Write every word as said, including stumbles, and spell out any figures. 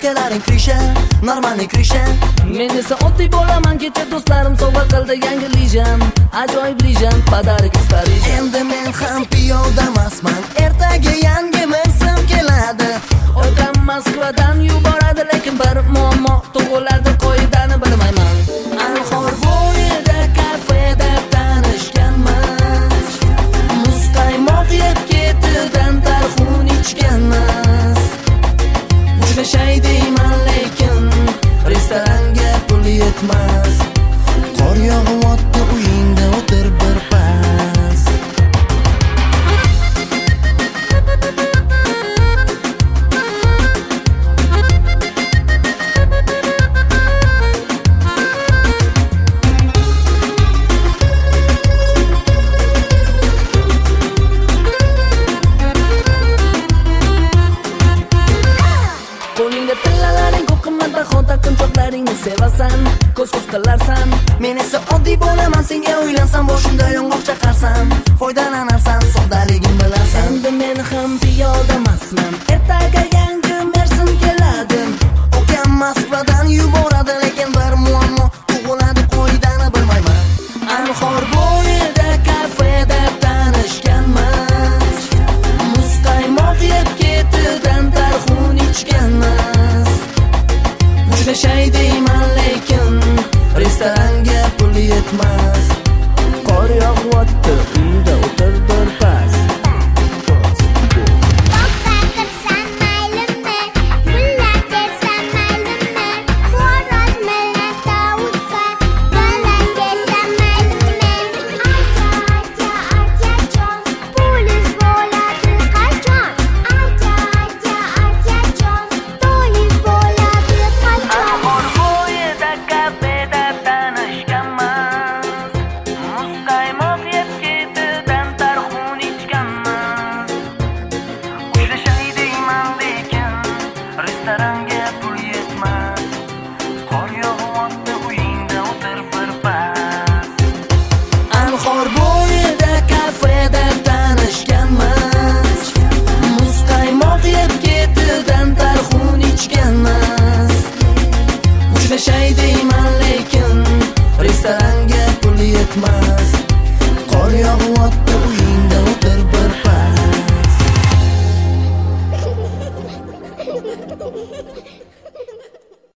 Sumkalaring krisha, normalniy krisha. Men esa oddiy bo'laman, kecha do'stlarim sovg'a qildi yangi lijam. Ajoyib lijam, padarik Parijam. Endi men ham piyodamasman, ertaga yangi mavsum keladi. Otam Moskvadan yuboradi, lekin bir muammo, tug'iladi qoidani bilmayman. Anhor bo'yida kafeda tanishganmiz. Muzqaymoq yeb ketidan tarxun ichganmiz. Juda shay deyman, lekin restoranga pul yetmas. Qor yog'yapti, uyingda o'tir bir pas. Qo'lingda tillalaring ko'p qimmatbaho taqinchoqlaringni sevasan, ko'z-ko'z qilarsan. Men esa oddiy bo'laman, senga uylansam boshimda yong'oq chaqarsam. Foydalanarsan, soddaligim bilasan. Endi men ham piyodamasman, ertaga yangi mavsum keladi. Okam Moskvadan yuboradi, lekin bir muammo, tug'iladi qoidani bilmayman. Anhor bo'yida kafeda tanishganmiz. Muzqaymoq yeb ketidan tarxun ichganmiz. Juda shay